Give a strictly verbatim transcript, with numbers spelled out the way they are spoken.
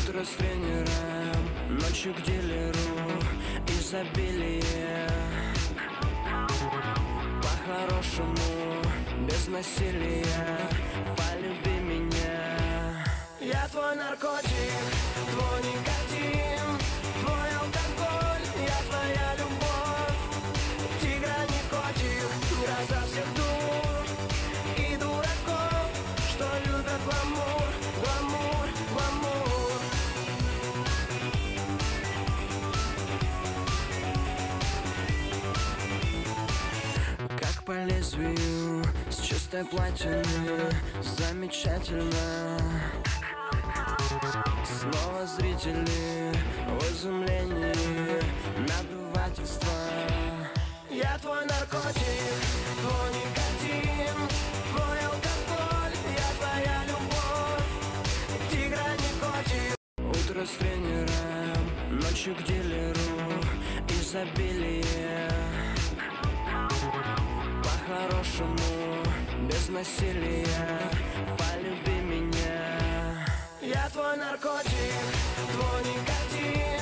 Утро с тренером, ночью к дилеру, изобилие. По-хорошему, без насилия, полюби меня. Я твой наркотик, твой никотин, твой алкоголь, я твоя любовь. Тигра не котик, гроза всех дур и дураков, что любят гламур, гламур, гламур. Как по лезвию, с чистой платины, замечательно. Снова зрители в изумлении, надувательство. Я твой наркотик, твой никотин, твой алкоголь, я твоя любовь. Тигра не котик. Утро с тренером, ночью к дилеру, изобилие. По-хорошему, без насилия, полюби меня. Я твой наркотик, твой никотин.